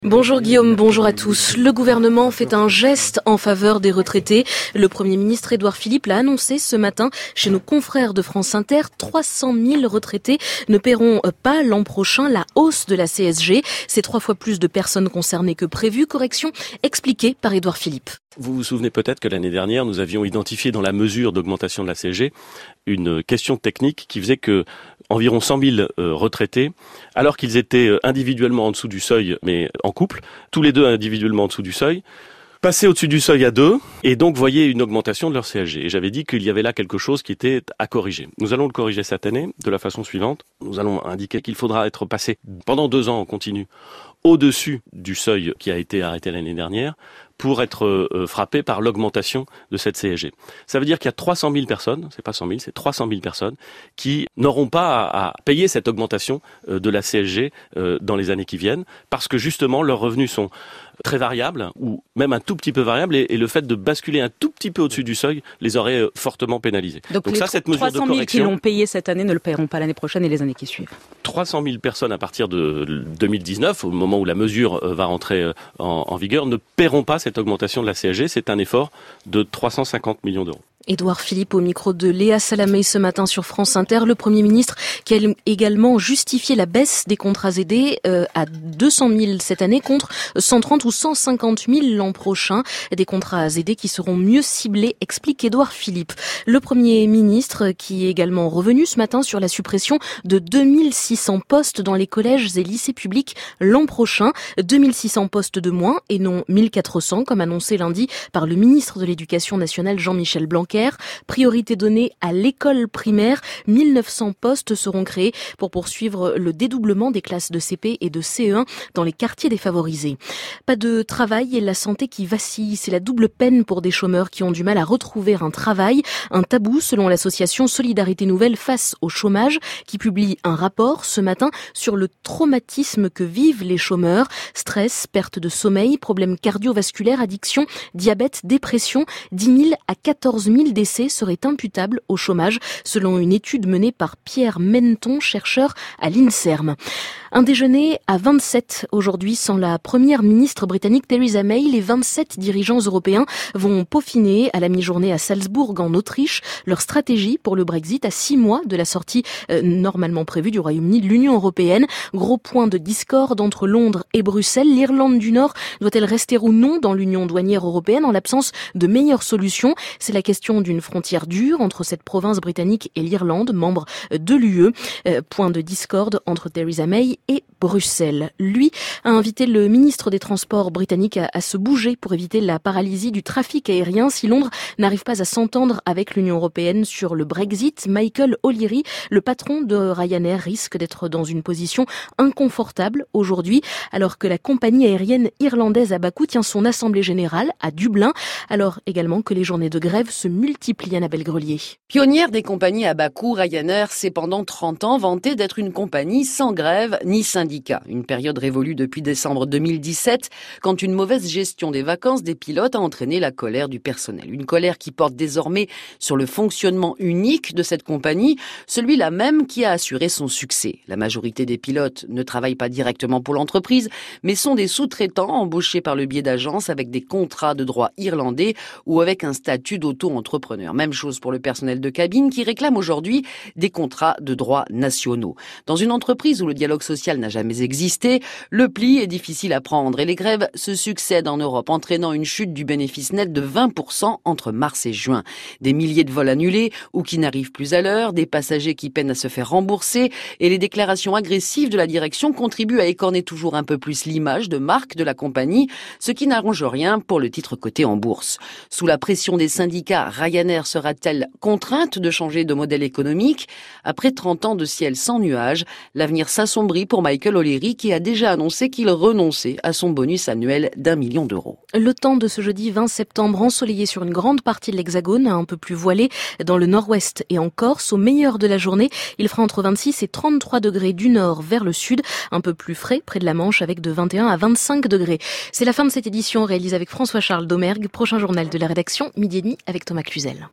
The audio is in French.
Bonjour Guillaume, bonjour à tous. Le gouvernement fait un geste en faveur des retraités. Le Premier ministre Édouard Philippe l'a annoncé ce matin chez nos confrères de France Inter. 300 000 retraités ne paieront pas l'an prochain la hausse de la CSG. C'est 3 fois plus de personnes concernées que prévu. Correction expliquée par Édouard Philippe. Vous vous souvenez peut-être que l'année dernière, nous avions identifié dans la mesure d'augmentation de la CSG une question technique qui faisait que environ 100 000 retraités, alors qu'ils étaient individuellement en dessous du seuil, mais en couple, tous les deux individuellement en dessous du seuil, passaient au-dessus du seuil à deux et donc voyaient une augmentation de leur CSG. Et j'avais dit qu'il y avait là quelque chose qui était à corriger. Nous allons le corriger cette année de la façon suivante. Nous allons indiquer qu'il faudra être passé pendant 2 ans en continu au-dessus du seuil qui a été arrêté l'année dernière pour être frappé par l'augmentation de cette CSG. Ça veut dire qu'il y a 300 000 personnes, c'est pas 100 000, c'est 300 000 personnes qui n'auront pas à payer cette augmentation de la CSG dans les années qui viennent parce que justement leurs revenus sont très variables ou même un tout petit peu variables et le fait de basculer un tout petit peu au-dessus du seuil les aurait fortement pénalisés. Donc ça, cette mesure de correction... 300 000 qui l'ont payé cette année ne le paieront pas l'année prochaine et les années qui suivent. 300 000 personnes à partir de 2019, au moment où la mesure va rentrer en vigueur, ne paieront pas cette augmentation de la CSG. C'est un effort de 350 millions d'euros. Édouard Philippe au micro de Léa Salamé ce matin sur France Inter. Le Premier ministre qui a également justifié la baisse des contrats aidés à 200 000 cette année contre 130 ou 150 000 l'an prochain. Des contrats aidés qui seront mieux ciblés, explique Édouard Philippe. Le Premier ministre qui est également revenu ce matin sur la suppression de 2600 postes dans les collèges et lycées publics l'an prochain. 2600 postes de moins et non 1400 comme annoncé lundi par le ministre de l'Éducation nationale Jean-Michel Blanquer. Priorité donnée à l'école primaire. 1900 postes seront créés pour poursuivre le dédoublement des classes de CP et de CE1 dans les quartiers défavorisés. Pas de travail et la santé qui vacille. C'est la double peine pour des chômeurs qui ont du mal à retrouver un travail. Un tabou selon l'association Solidarité Nouvelle face au chômage qui publie un rapport ce matin sur le traumatisme que vivent les chômeurs. Stress, perte de sommeil, problèmes cardiovasculaires, addiction, diabète, dépression. 10 000 à 14 000 décès seraient imputables au chômage, selon une étude menée par Pierre Menton, chercheur à l'INSERM. Un déjeuner à 27 aujourd'hui sans la première ministre britannique Theresa May. Les 27 dirigeants européens vont peaufiner à la mi-journée à Salzbourg en Autriche leur stratégie pour le Brexit à 6 mois de la sortie normalement prévue du Royaume-Uni de l'Union européenne. Gros point de discorde entre Londres et Bruxelles. L'Irlande du Nord doit-elle rester ou non dans l'Union douanière européenne en l'absence de meilleures solutions? C'est la question d'une frontière dure entre cette province britannique et l'Irlande, membre de l'UE. Point de discorde entre Theresa May et Bruxelles. Lui a invité le ministre des Transports britannique à se bouger pour éviter la paralysie du trafic aérien si Londres n'arrive pas à s'entendre avec l'Union européenne sur le Brexit. Michael O'Leary, le patron de Ryanair, risque d'être dans une position inconfortable aujourd'hui alors que la compagnie aérienne irlandaise à bas coût tient son assemblée générale à Dublin, alors également que les journées de grève se multiplient. Annabelle Grelier. Pionnière des compagnies à bas coût, Ryanair s'est pendant 30 ans vantée d'être une compagnie sans grève ni syndicat. Une période révolue depuis décembre 2017, quand une mauvaise gestion des vacances des pilotes a entraîné la colère du personnel. Une colère qui porte désormais sur le fonctionnement unique de cette compagnie, celui-là même qui a assuré son succès. La majorité des pilotes ne travaillent pas directement pour l'entreprise, mais sont des sous-traitants embauchés par le biais d'agences avec des contrats de droit irlandais ou avec un statut d'auto-entrepreneur. Même chose pour le personnel de cabine qui réclame aujourd'hui des contrats de droit nationaux. Dans une entreprise où le dialogue social n'a jamais existé, le pli est difficile à prendre et les grèves se succèdent en Europe, entraînant une chute du bénéfice net de 20% entre mars et juin. Des milliers de vols annulés ou qui n'arrivent plus à l'heure, des passagers qui peinent à se faire rembourser et les déclarations agressives de la direction contribuent à écorner toujours un peu plus l'image de marque de la compagnie, ce qui n'arrange rien pour le titre coté en bourse. Sous la pression des syndicats, Ryanair sera-t-elle contrainte de changer de modèle économique? Après 30 ans de ciel sans nuages, l'avenir s'assombrit pour Michael O'Leary qui a déjà annoncé qu'il renonçait à son bonus annuel d'1 million d'euros. Le temps de ce jeudi 20 septembre ensoleillé sur une grande partie de l'Hexagone, un peu plus voilé dans le nord-ouest et en Corse. Au meilleur de la journée, il fera entre 26 et 33 degrés du nord vers le sud, un peu plus frais près de la Manche avec de 21 à 25 degrés. C'est la fin de cette édition réalisée avec François-Charles Domergue. Prochain journal de la rédaction, midi et demi avec Thomas Cluzel.